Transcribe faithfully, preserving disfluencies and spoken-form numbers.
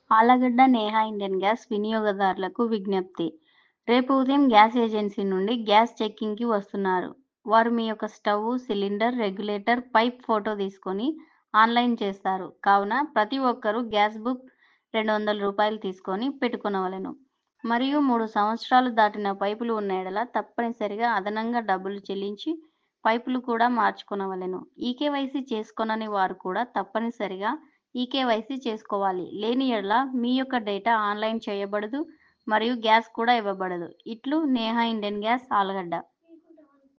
Allagadda Neha Indian gas వినియోగదారులకు విజ్ఞప్తి. రేపు ఉదయం గ్యాస్ ఏజెన్సీ నుండి గ్యాస్ చెకింగ్‌కి వస్తున్నారు. వారు మీ యొక్క stove, cylinder, regulator, pipe photo తీసుకొని ఆన్‌లైన్ చేస్తారు. కావున ప్రతి ఒక్కరూ గ్యాస్ బుక్ రెండు వందల రూపాయలు తీసుకొని పెట్టుకొనవలెను. మరియు మూడు సంవత్సరాలు దాటిన పైపులు ఉన్న యెడల తప్పనిసరిగా అదనంగా డబ్బులు చెల్లించి పైపులు కూడా మార్చుకొనవలెను. ఈకేవైసీ చేసుకొనని వారు కూడా తప్పనిసరిగా ఈకేవైసీ చేసుకోవాలి. లేని యెడల మీ యొక్క డేటా ఆన్‌లైన్ చేయబడదు మరియు గ్యాస్ కూడా ఇవ్వబడదు. ఇట్లు నేహా ఇండియన్ గ్యాస్, ఆళ్లగడ్డ.